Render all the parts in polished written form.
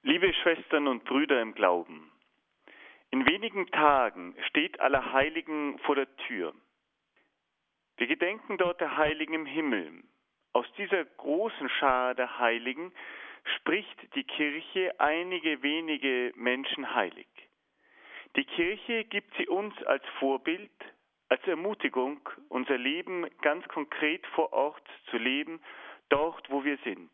Liebe Schwestern und Brüder im Glauben, in wenigen Tagen steht Allerheiligen vor der Tür. Wir gedenken dort der Heiligen im Himmel. Aus dieser großen Schar der Heiligen spricht die Kirche einige wenige Menschen heilig. Die Kirche gibt sie uns als Vorbild, als Ermutigung, unser Leben ganz konkret vor Ort zu leben, dort, wo wir sind.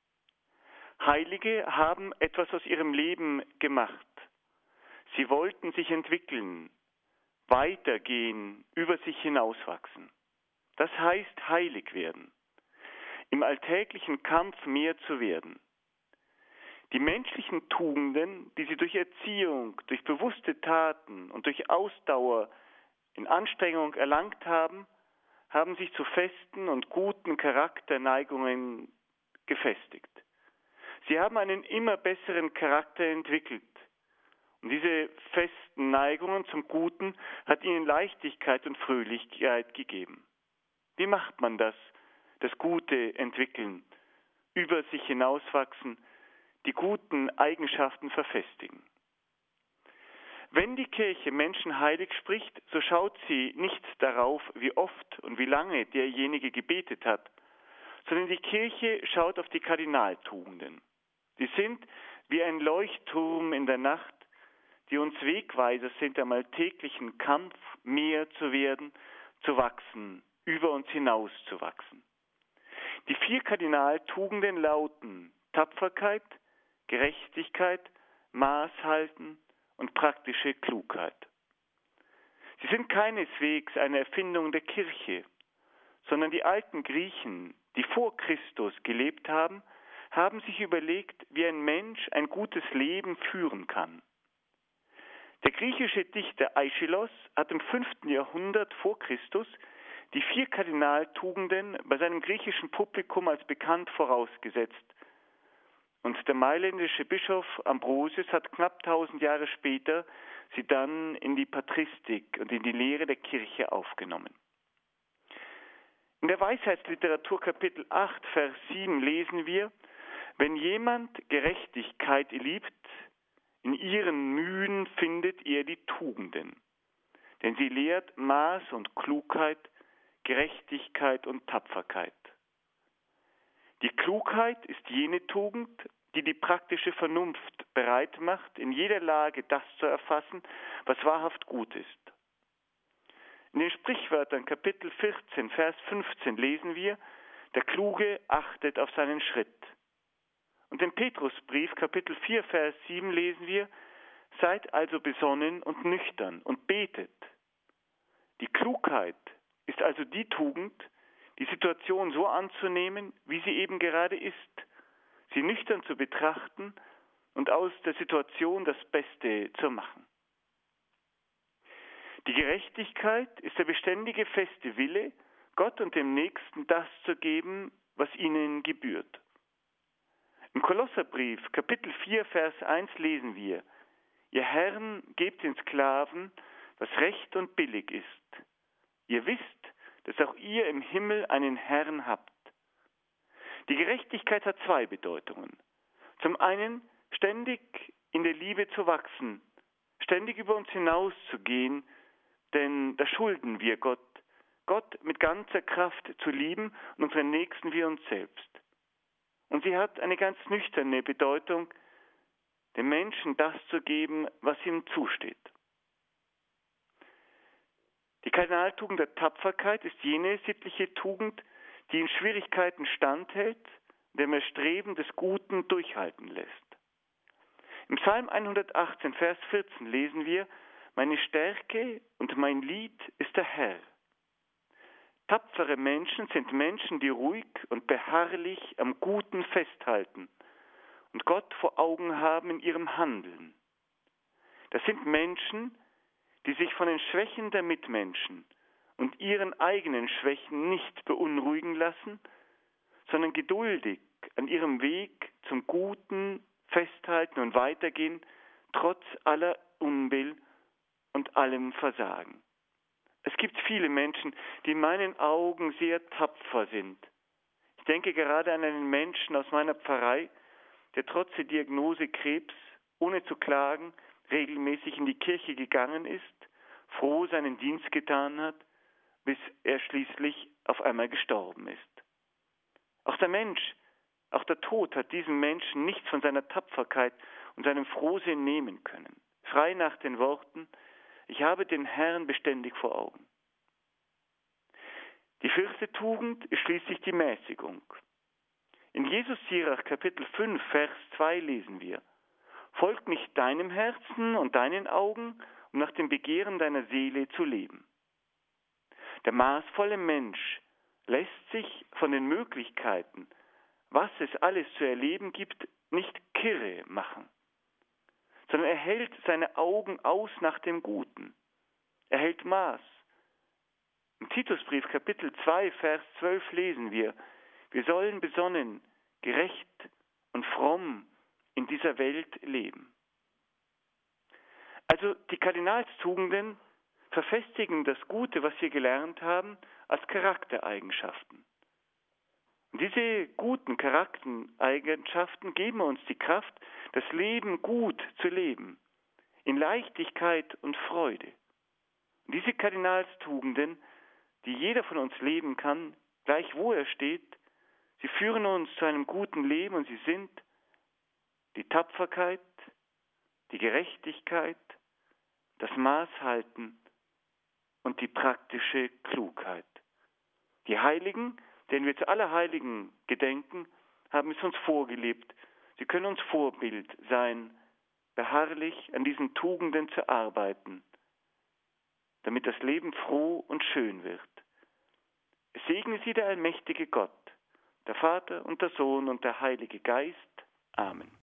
Heilige haben etwas aus ihrem Leben gemacht. Sie wollten sich entwickeln, weitergehen, über sich hinauswachsen. Das heißt heilig werden, im alltäglichen Kampf mehr zu werden. Die menschlichen Tugenden, die sie durch Erziehung, durch bewusste Taten und durch Ausdauer in Anstrengung erlangt haben, haben sich zu festen und guten Charakterneigungen gefestigt. Sie haben einen immer besseren Charakter entwickelt. Und diese festen Neigungen zum Guten hat ihnen Leichtigkeit und Fröhlichkeit gegeben. Wie macht man das? Das Gute entwickeln, über sich hinauswachsen, die guten Eigenschaften verfestigen. Wenn die Kirche Menschen heilig spricht, so schaut sie nicht darauf, wie oft und wie lange derjenige gebetet hat, sondern die Kirche schaut auf die Kardinaltugenden. Die sind wie ein Leuchtturm in der Nacht, die uns Wegweiser sind am alltäglichen Kampf, mehr zu werden, zu wachsen, über uns hinaus zu wachsen. Die 4 Kardinaltugenden lauten Tapferkeit, Gerechtigkeit, Maßhalten und praktische Klugheit. Sie sind keineswegs eine Erfindung der Kirche, sondern die alten Griechen, die vor Christus gelebt haben, haben sich überlegt, wie ein Mensch ein gutes Leben führen kann. Der griechische Dichter Aeschylos hat im 5. Jahrhundert vor Christus die 4 Kardinaltugenden bei seinem griechischen Publikum als bekannt vorausgesetzt. Und der mailändische Bischof Ambrosius hat knapp 1000 Jahre später sie dann in die Patristik und in die Lehre der Kirche aufgenommen. In der Weisheitsliteratur Kapitel 8, Vers 7 lesen wir: Wenn jemand Gerechtigkeit liebt, in ihren Mühen findet er die Tugenden. Denn sie lehrt Maß und Klugheit, Gerechtigkeit und Tapferkeit. Die Klugheit ist jene Tugend, die die praktische Vernunft bereit macht, in jeder Lage das zu erfassen, was wahrhaft gut ist. In den Sprichwörtern Kapitel 14, Vers 15 lesen wir: Der Kluge achtet auf seinen Schritt. Und im Petrusbrief, Kapitel 4, Vers 7 lesen wir: Seid also besonnen und nüchtern und betet. Die Klugheit ist also die Tugend, die Situation so anzunehmen, wie sie eben gerade ist, sie nüchtern zu betrachten und aus der Situation das Beste zu machen. Die Gerechtigkeit ist der beständige, feste Wille, Gott und dem Nächsten das zu geben, was ihnen gebührt. Im Kolosserbrief, Kapitel 4, Vers 1 lesen wir: Ihr Herren, gebt den Sklaven, was recht und billig ist. Ihr wisst, dass auch ihr im Himmel einen Herrn habt. Die Gerechtigkeit hat 2 Bedeutungen. Zum einen, ständig in der Liebe zu wachsen, ständig über uns hinauszugehen, denn das schulden wir Gott. Gott mit ganzer Kraft zu lieben und unseren Nächsten wie uns selbst. Und sie hat eine ganz nüchterne Bedeutung, dem Menschen das zu geben, was ihm zusteht. Die Kardinaltugend der Tapferkeit ist jene sittliche Tugend, die in Schwierigkeiten standhält, dem Erstreben des Guten durchhalten lässt. Im Psalm 118, Vers 14 lesen wir: Meine Stärke und mein Lied ist der Herr. Tapfere Menschen sind Menschen, die ruhig und beharrlich am Guten festhalten und Gott vor Augen haben in ihrem Handeln. Das sind Menschen, die sich von den Schwächen der Mitmenschen und ihren eigenen Schwächen nicht beunruhigen lassen, sondern geduldig an ihrem Weg zum Guten festhalten und weitergehen, trotz aller Unbill und allem Versagen. Es gibt viele Menschen, die in meinen Augen sehr tapfer sind. Ich denke gerade an einen Menschen aus meiner Pfarrei, der trotz der Diagnose Krebs, ohne zu klagen, regelmäßig in die Kirche gegangen ist, froh seinen Dienst getan hat, bis er schließlich auf einmal gestorben ist. Auch der Mensch, auch der Tod hat diesem Menschen nichts von seiner Tapferkeit und seinem Frohsinn nehmen können. Frei nach den Worten: Ich habe den Herrn beständig vor Augen. Die 4. Tugend ist schließlich die Mäßigung. In Jesus Sirach Kapitel 5, Vers 2 lesen wir: Folg nicht deinem Herzen und deinen Augen, um nach dem Begehren deiner Seele zu leben. Der maßvolle Mensch lässt sich von den Möglichkeiten, was es alles zu erleben gibt, nicht kirre machen, sondern er hält seine Augen aus nach dem Guten. Er hält Maß. Im Titusbrief Kapitel 2, Vers 12 lesen wir: Wir sollen besonnen, gerecht und fromm in dieser Welt leben. Also die Kardinalstugenden verfestigen das Gute, was wir gelernt haben, als Charaktereigenschaften. Und diese guten Charaktereigenschaften geben uns die Kraft, das Leben gut zu leben, in Leichtigkeit und Freude. Und diese Kardinalstugenden, die jeder von uns leben kann, gleich wo er steht, sie führen uns zu einem guten Leben und sie sind die Tapferkeit, die Gerechtigkeit, das Maßhalten und die praktische Klugheit. Die Heiligen, denen wir zu Allerheiligen gedenken, haben es uns vorgelebt. Sie können uns Vorbild sein, beharrlich an diesen Tugenden zu arbeiten, damit das Leben froh und schön wird. Es segne Sie der allmächtige Gott, der Vater und der Sohn und der Heilige Geist. Amen.